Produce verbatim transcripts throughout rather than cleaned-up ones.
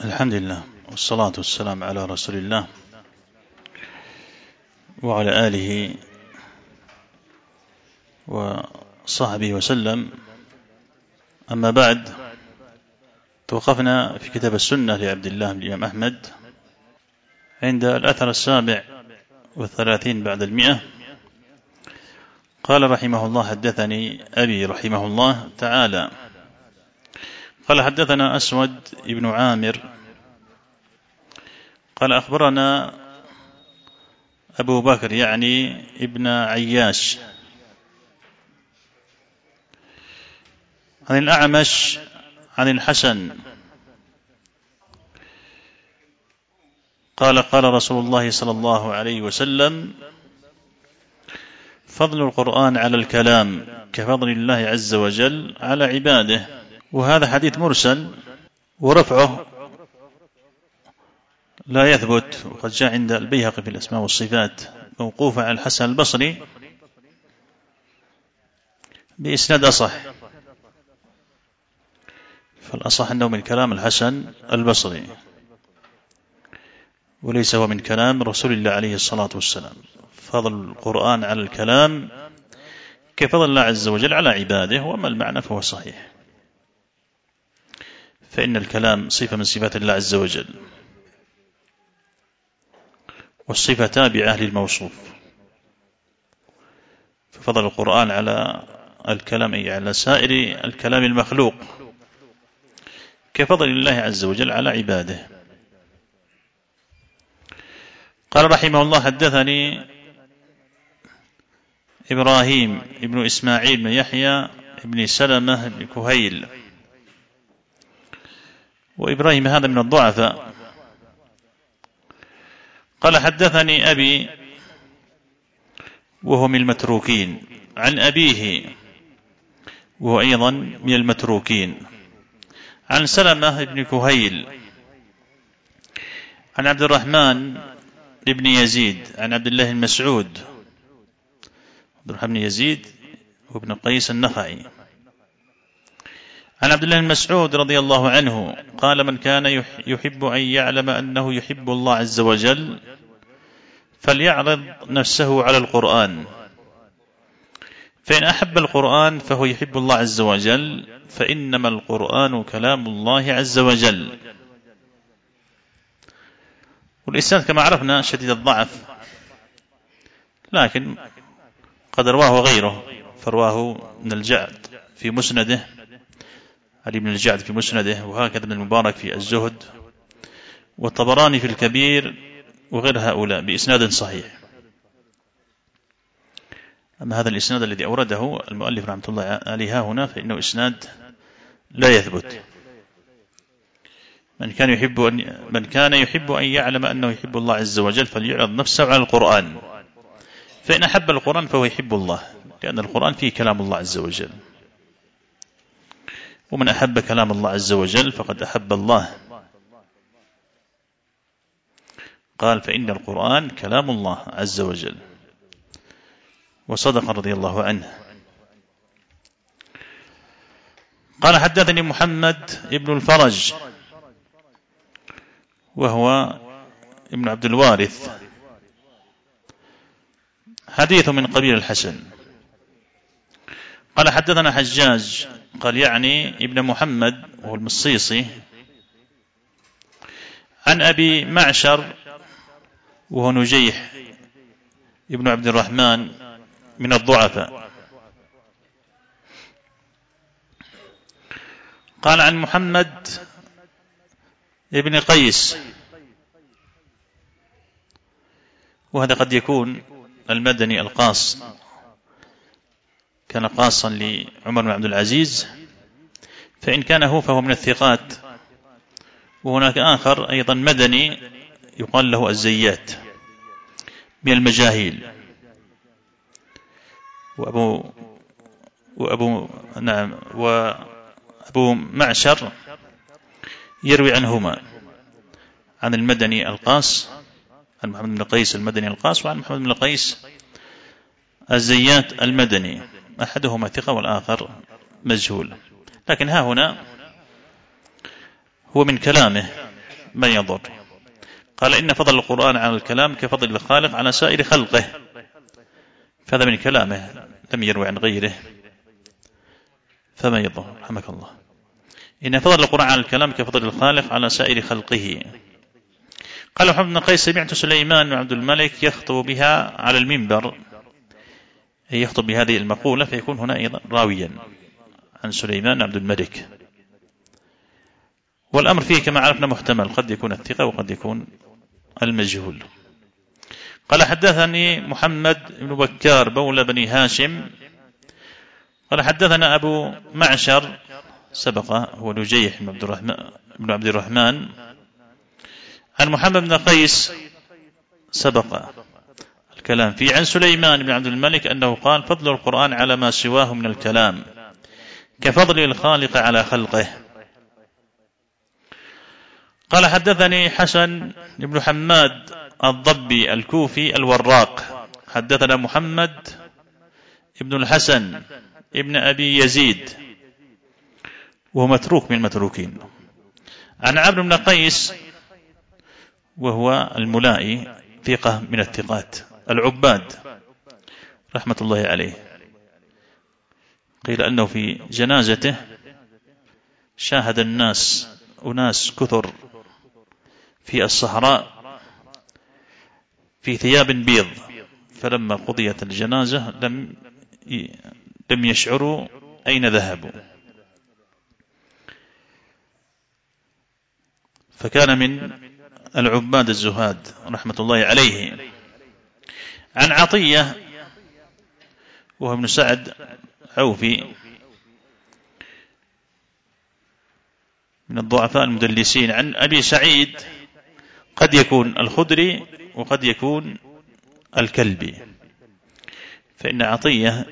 الحمد لله والصلاة والسلام على رسول الله وعلى آله وصحبه وسلم. أما بعد، توقفنا في كتاب السنة لعبد الله بن الإمام أحمد عند الأثر السابع والثلاثين بعد المئة. قال رحمه الله: حدثني أبي رحمه الله تعالى قال: حدثنا أسود بن عامر قال: أخبرنا أبو بكر يعني ابن عياش عن الأعمش عن الحسن قال: قال رسول الله صلى الله عليه وسلم: فضل القرآن على الكلام كفضل الله عز وجل على عباده. وهذا حديث مرسل، ورفعه لا يثبت، وقد جاء عند البيهقي في الأسماء والصفات موقوفا على الحسن البصري بإسناد أصح، فالأصح أنه من كلام الحسن البصري وليس هو من كلام رسول الله عليه الصلاة والسلام. فضل القرآن على الكلام كفضل الله عز وجل على عباده، وأما المعنى فهو صحيح، فإن الكلام صفة من صفات الله عز وجل، والصفة تابعة للموصوف، ففضل القرآن على الكلام أي على سائر الكلام المخلوق كفضل الله عز وجل على عباده. قال رحمه الله: حدثني إبراهيم ابن إسماعيل بن يحيى ابن سلمة بن كهيل، وإبراهيم هذا من الضعفاء. قال: حدثني أبي وهو من المتروكين عن أبيه وهو أيضا من المتروكين عن سلمة بن كهيل عن عبد الرحمن بن يزيد عن عبد الله المسعود. عبد الرحمن بن يزيد وابن قيس النخعي عن عبد الله المسعود رضي الله عنه قال: من كان يحب أن يعلم أنه يحب الله عز وجل فليعرض نفسه على القرآن، فإن أحب القرآن فهو يحب الله عز وجل، فإنما القرآن كلام الله عز وجل. والإسناد كما عرفنا شديد الضعف، لكن قد رواه غيره، فرواه ابن الجعد في مسنده، علي بن الجعد في مسنده، وهكذا ابن المبارك في الزهد، والطبراني في الكبير، وغير هؤلاء بإسناد صحيح. أما هذا الإسناد الذي أورده المؤلف رحمة الله عليه هنا فإنه إسناد لا يثبت. من كان يحب أن من كان يحب أن يعلم أنه يحب الله عز وجل فليعرض نفسه على القرآن، فإن أحب القرآن فهو يحب الله، لأن القرآن فيه كلام الله عز وجل، ومن أحب كلام الله عز وجل فقد أحب الله. قال: فإن القرآن كلام الله عز وجل، وصدق رضي الله عنه. قال: حدثني محمد ابن الفرج وهو ابن عبد الوارث، حديث من قبيل الحسن. قال: حدثنا حجاج قال يعني ابن محمد وهو المصيصي عن أبي معشر وهو نجيح ابن عبد الرحمن من الضعفاء. قال: عن محمد ابن قيس، وهذا قد يكون المدني القاص، كان قاصا لعمر بن عبد العزيز، فإن كان هو فهو من الثقات. وهناك آخر أيضا مدني يقال له الزيات من المجاهيل، وأبو وأبو نعم وأبو معشر يروي عنهما عن المدني القاص، عن محمد بن قيس المدني القاص، وعن محمد بن قيس الزيات المدني، أحدهما ثقة والآخر مجهول. لكن ها هنا هو من كلامه ما يضر. قال إن فضل القرآن على الكلام كفضل الخالق على سائر خلقه، فهذا من كلامه لم يروي عن غيره فما يضر. رحمك الله. إن فضل القرآن على الكلام كفضل الخالق على سائر خلقه. قال محمد بن قيس سمعت سليمان بن عبد الملك يخطب بها على المنبر، يخطب بهذه المقولة، فيكون هنا أيضا راويا عن سليمان بن عبد الملك. والأمر فيه كما عرفنا محتمل، قد يكون الثقة وقد يكون المجهول. قال حدثني محمد بن بكار بولى بني هاشم قال حدثنا أبو معشر سبق هو نجيح بن عبد الرحمن بن عبد الرحمن عن محمد بن قيس سبق الكلام فيه عن سليمان بن عبد الملك أنه قال فضل القرآن على ما سواه من الكلام كفضل الخالق على خلقه. قال حدثني حسن بن حماد الضبي الكوفي الوراق حدثنا محمد ابن الحسن ابن أبي يزيد وهو متروك من المتروكين عن عمرو بن قيس وهو الملائي ثقة من الثقات العباد رحمة الله عليه. قيل أنه في جنازته شاهد الناس أناس كثر في الصحراء في ثياب بيض، فلما قضيت الجنازة لم لم يشعروا أين ذهبوا، فكان من العباد الزهاد رحمة الله عليه. عن عطية وهو ابن سعد عوفي من الضعفاء المدلسين عن أبي سعيد قد يكون الخدري وقد يكون الكلبي، فإن عطية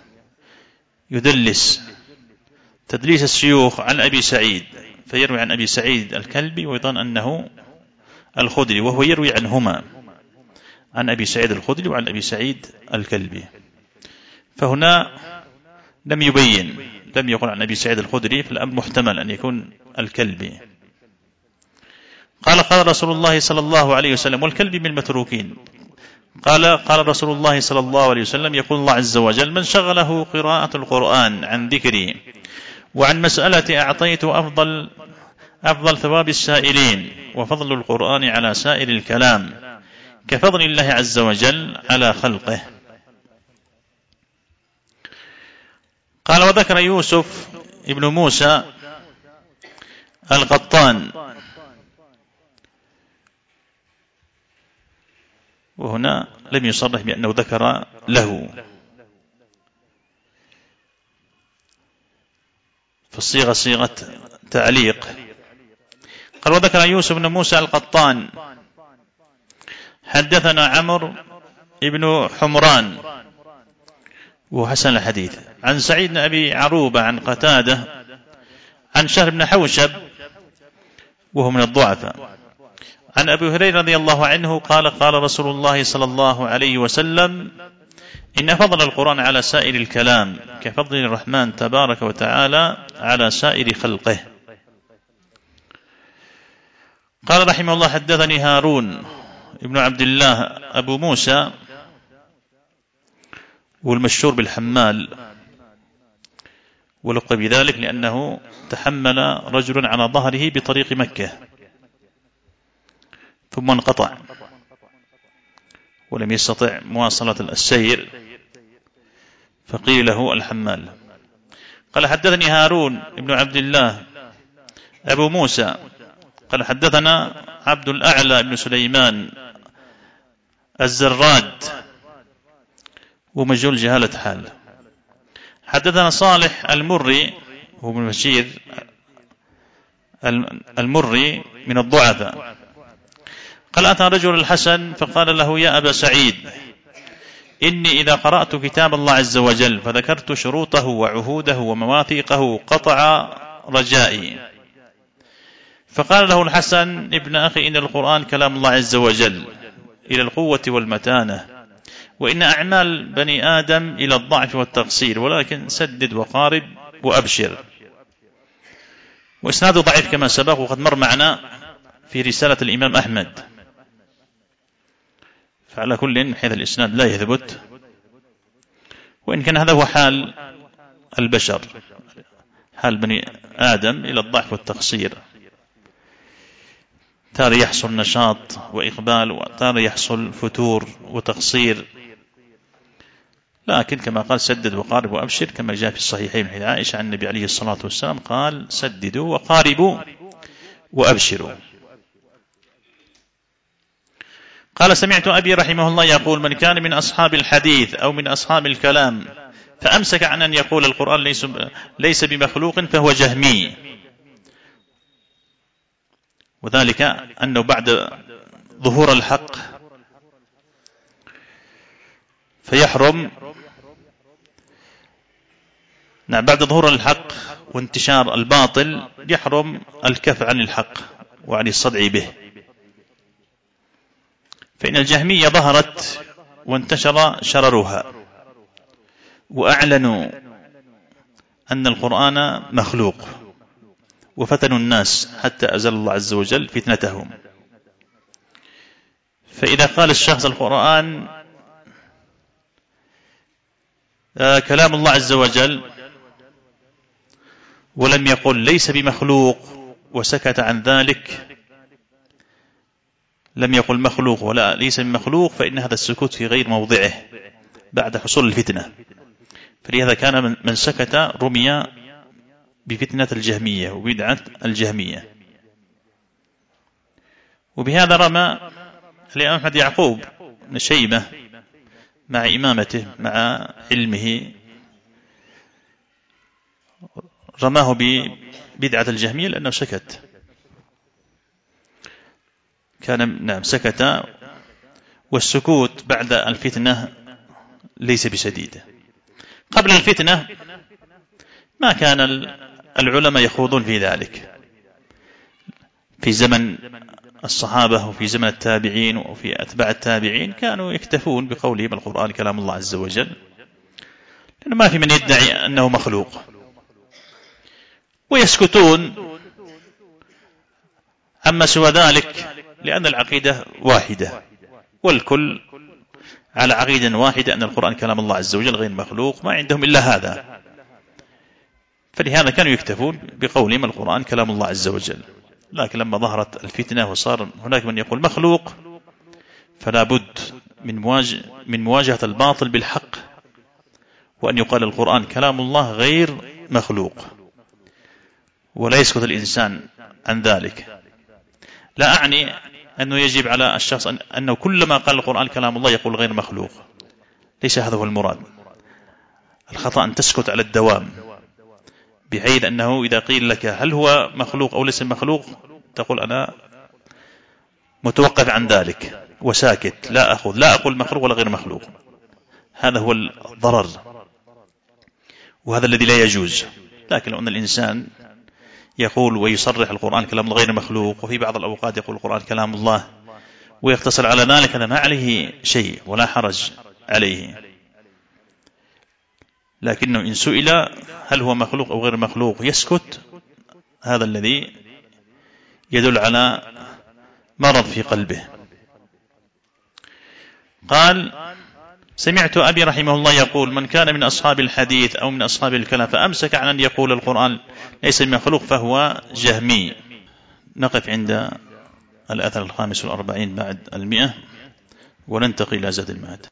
يدلس تدليس الشيوخ عن أبي سعيد فيروي عن أبي سعيد الكلبي ويظن أنه الخدري، وهو يروي عنهما عن أبي سعيد الخدري وعن أبي سعيد الكلبي، فهنا لم يبين لم يقل عن أبي سعيد الخدري، فالأمر محتمل أن يكون الكلبي. قال قال رسول الله صلى الله عليه وسلم والكلبي من المتروكين قال قال رسول الله صلى الله عليه وسلم يقول الله عز وجل من شغله قراءة القرآن عن ذكري وعن مسألة أعطيت أفضل أفضل ثواب السائلين وفضل القرآن على سائر الكلام كفضل الله عز وجل على خلقه. قال وذكر يوسف ابن موسى القطان، وهنا لم يصرح بأنه ذكر له، فالصيغة صيغة تعليق. قال وذكر يوسف بن موسى القطان حدثنا عمرو ابن حمران وحسن الحديث عن سعيد بن أبي عروبة عن قتادة عن شهر بن حوشب وهو من الضعفاء عن أبي هريرة رضي الله عنه قال قال رسول الله صلى الله عليه وسلم إن فضل القرآن على سائر الكلام كفضل الرحمن تبارك وتعالى على سائر خلقه. قال رحمه الله حدثني هارون ابن عبد الله أبو موسى والمشهور بالحمال ولقب بذلك لأنه تحمل رجل على ظهره بطريق مكة ثم انقطع ولم يستطع مواصلة السير فقيل له الحمال. قال حدثني هارون ابن عبد الله أبو موسى قال حدثنا عبد الأعلى بن سليمان الزراد ومجهول جهالة حال. حدثنا صالح المري هو من بشير المري من الضعفاء قال أتى رجل الحسن فقال له يا أبا سعيد إني إذا قرأت كتاب الله عز وجل فذكرت شروطه وعهوده ومواثيقه قطع رجائي. فقال له الحسن ابن أخي إن القرآن كلام الله عز وجل إلى القوة والمتانة وإن أعمال بني آدم إلى الضعف والتقصير ولكن سدد وقارب وأبشر. وإسناده ضعيف كما سبق وقد مر معنا في رسالة الإمام أحمد. فعلى كل من حيث الإسناد لا يثبت، وإن كان هذا هو حال البشر، حال بني آدم إلى الضعف والتقصير، تارة يحصل نشاط وإقبال، وتارة يحصل فتور وتقصير. لكن كما قال سدد وقارب وأبشر، كما جاء في الصحيحين من حديث عائشة عن النبي عليه الصلاة والسلام قال سددوا وقاربوا وأبشروا. قال سمعت أبي رحمه الله يقول من كان من أصحاب الحديث أو من أصحاب الكلام فأمسك عن أن يقول القرآن ليس, ليس بمخلوق فهو جهمي. وذلك أنه بعد ظهور الحق فيحرم، نعم بعد ظهور الحق وانتشار الباطل يحرم الكف عن الحق وعن الصدع به. فإن الجهمية ظهرت وانتشر شررها وأعلنوا أن القرآن مخلوق، وفتنوا الناس حتى أزل الله عز وجل فتنتهم. فإذا قال الشخص القرآن آه كلام الله عز وجل ولم يقل ليس بمخلوق وسكت عن ذلك، لم يقل مخلوق ولا ليس بمخلوق، فإن هذا السكوت في غير موضعه بعد حصول الفتنة. فلهذا كان من سكت رمي بفتنة الجهمية وبدعة الجهمية. وبهذا رمى الإمام أحمد يعقوب بن شيبة مع إمامته مع علمه، رماه ببدعة الجهمية لأنه سكت، كان نعم سكت. والسكوت بعد الفتنة ليس بشديد. قبل الفتنة ما كان العلماء يخوضون في ذلك، في زمن الصحابة وفي زمن التابعين وفي أتباع التابعين كانوا يكتفون بقولهم القرآن كلام الله عز وجل، لأنه ما في من يدعي أنه مخلوق، ويسكتون أما سوى ذلك لأن العقيدة واحدة والكل على عقيدة واحدة أن القرآن كلام الله عز وجل غير مخلوق، ما عندهم إلا هذا. فلهذا كانوا يكتفون بقولهم القرآن كلام الله عز وجل. لكن لما ظهرت الفتنة وصار هناك من يقول مخلوق، فلا بد من مواجهة, من مواجهة الباطل بالحق، وأن يقال القرآن كلام الله غير مخلوق، ولا يسكت الإنسان عن ذلك. لا أعني أنه يجب على الشخص أنه كلما قال القرآن كلام الله يقول غير مخلوق، ليس هذا هو المراد. الخطأ أن تسكت على الدوام، بحيث أنه إذا قيل لك هل هو مخلوق أو ليس مخلوق تقول أنا متوقف عن ذلك وساكت، لا أخذ لا أقول مخلوق ولا غير مخلوق. هذا هو الضرر، وهذا الذي لا يجوز. لكن لو أن الإنسان يقول ويصرح القرآن كلام الله غير مخلوق، وفي بعض الأوقات يقول القرآن كلام الله ويقتصر على ذلك، هذا ما عليه شيء ولا حرج عليه. لكنه إن سئل هل هو مخلوق أو غير مخلوق يسكت، هذا الذي يدل على مرض في قلبه. قال سمعت أبي رحمه الله يقول من كان من أصحاب الحديث أو من أصحاب الكلام فأمسك عن أن يقول القرآن ليس بمخلوق فهو جهمي. نقف عند الأثر الخامس والأربعين بعد المئة وننتقل إلى زاد المعاد.